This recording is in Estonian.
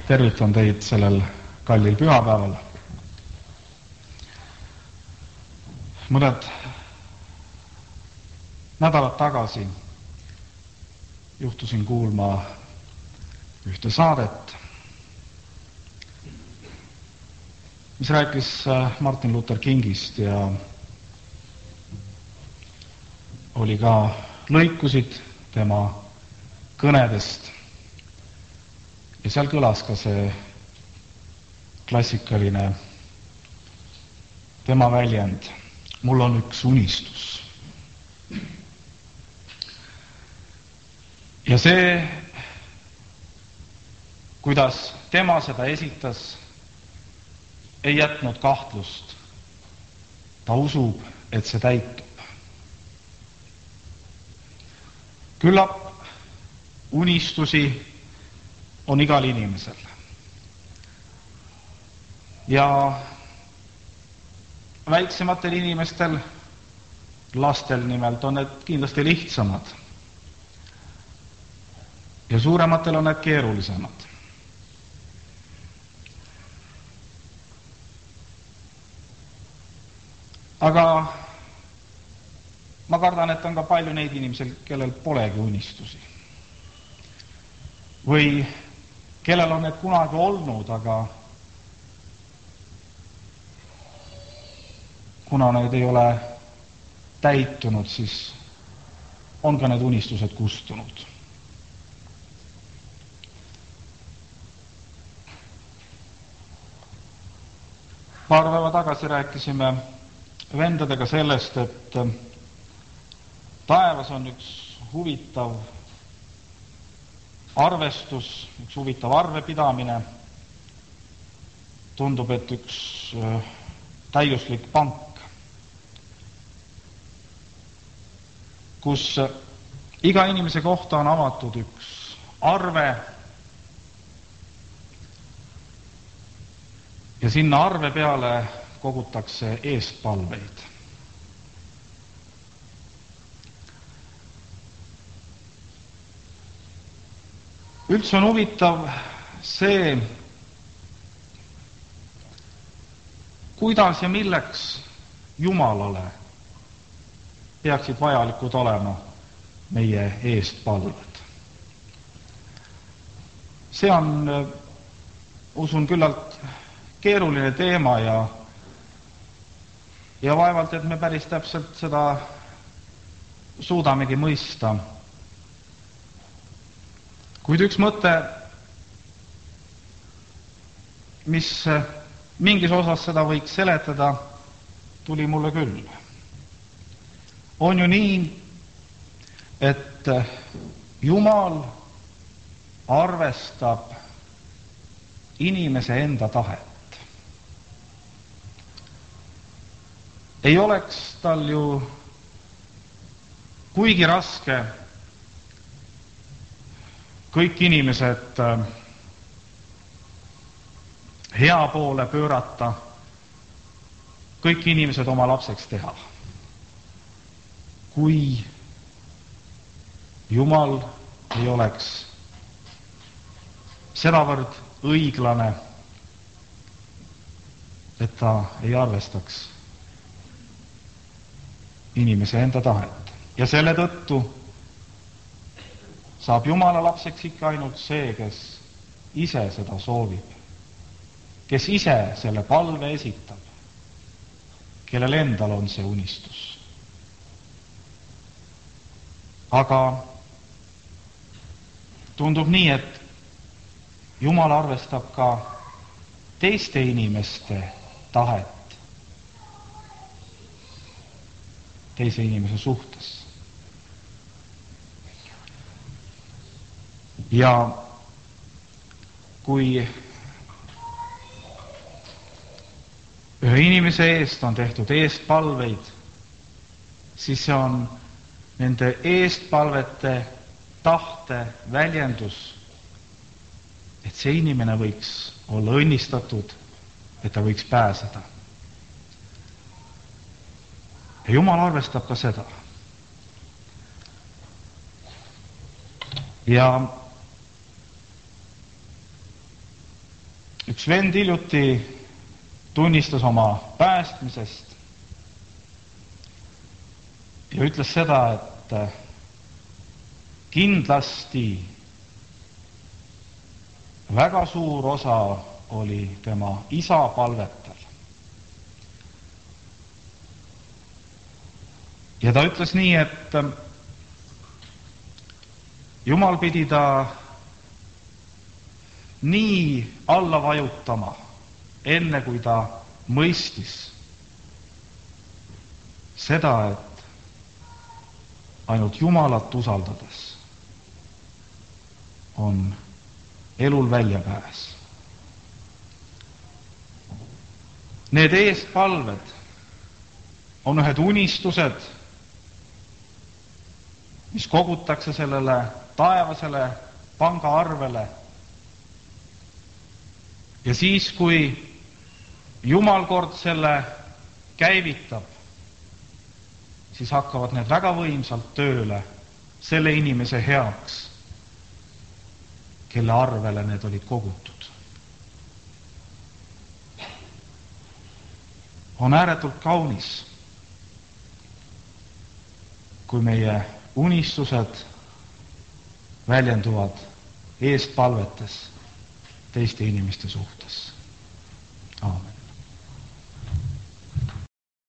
tervitan teid sellel kallil pühapäeval. Mõned nädalad tagasi juhtusin kuulma ühte saadet, mis rääkis Martin Luther Kingist ja oli ka lõikusid tema kõnedest. Ja seal kõlas ka see klassikaline tema väljend, mul on üks unistus. Ja see, kuidas tema seda esitas, ei jätnud kahtlust. Ta usub, et see täitub. Küllap unistusi on igal inimesel. Ja väiksematel inimestel, lastel nimelt, on need kindlasti lihtsamad. Ja suurematel on need keerulisemad. Aga ma kardan, et on ka palju neid inimesel, kellel polegi unistusi. Või kellel on need kunagi olnud, aga kuna need ei ole täitunud, siis on ka need unistused kustunud. Paar päeva tagasi rääkisime vendadega sellest, et taevas on üks huvitav arvestus, üks huvitav arvepidamine. Tundub, et üks täiuslik pank, kus iga inimese kohta on avatud üks arve ja sinna arve peale kogutakse eestpalveid. Üldse on huvitav see, kuidas ja milleks Jumalale peaksid vajalikud olema meie eestpalved. See on, usun, küllalt keeruline teema ja vaevalt, et me päris täpselt seda suudamegi mõista. Kuid üks mõte, mis mingis osas seda võiks seletada, tuli mulle küll. On ju nii, et Jumal arvestab inimese enda tahet. Ei oleks tal ju kuigi raske kõik inimesed hea poole pöörata, kõik inimesed oma lapseks teha. Kui Jumal ei oleks sedavõrd õiglane, et ta ei arvestaks inimese enda tahet. Ja selle tõttu saab Jumala lapseks ikka ainult see, kes ise seda soovib, kes ise selle palve esitab, kellel endal on see unistus. Aga tundub nii, et Jumal arvestab ka teiste inimeste tahet teise inimese suhtes. Ja kui ühe inimese eest on tehtud eestpalveid, siis see on nende eestpalvete tahte väljendus, et see inimene võiks olla õnnistatud, et ta võiks pääseda. Ja Jumal arvestab ka seda. Ja Üks vend hiljuti tunnistas oma päästmisest ja ütles seda, et kindlasti väga suur osa oli tema isa palvetel. Ja ta ütles nii, et Jumal pidi ta nii alla vajutama, enne kui ta mõistis seda, et ainult Jumalat usaldades on elul väljapääs. Need eestpalved on ühed unistused, mis kogutakse sellele taevasele pangaarvele. Ja siis, kui Jumal kord selle käivitab, siis hakkavad need väga võimsalt tööle selle inimese heaks, kelle arvele need olid kogutud. On ääretult kaunis, kui meie unistused väljenduvad eestpalvetes teiste inimeste suhtes. Aamen.